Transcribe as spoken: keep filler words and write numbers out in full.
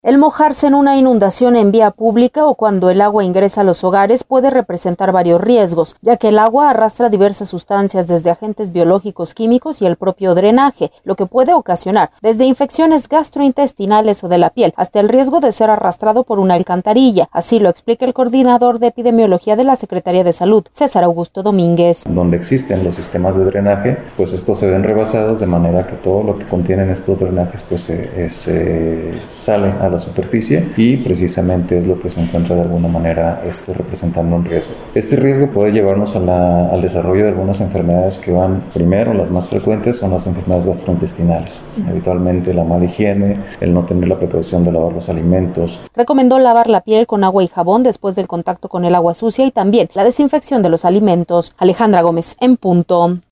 El mojarse en una inundación en vía pública o cuando el agua ingresa a los hogares puede representar varios riesgos, ya que el agua arrastra diversas sustancias desde agentes biológicos, químicos y el propio drenaje, lo que puede ocasionar desde infecciones gastrointestinales o de la piel hasta el riesgo de ser arrastrado por una alcantarilla. Así lo explica el coordinador de epidemiología de la Secretaría de Salud, César Augusto Domínguez. Donde existen los sistemas de drenaje, pues estos se ven rebasados de manera que todo lo que contienen estos drenajes pues se, se sale a la superficie y precisamente es lo que se encuentra de alguna manera este, representando un riesgo. Este riesgo puede llevarnos a la, al desarrollo de algunas enfermedades que van primero, las más frecuentes son las enfermedades gastrointestinales, habitualmente la mala higiene, el no tener la precaución de lavar los alimentos. Recomendó lavar la piel con agua y jabón después del contacto con el agua sucia y también la desinfección de los alimentos. Alejandra Gómez, en punto.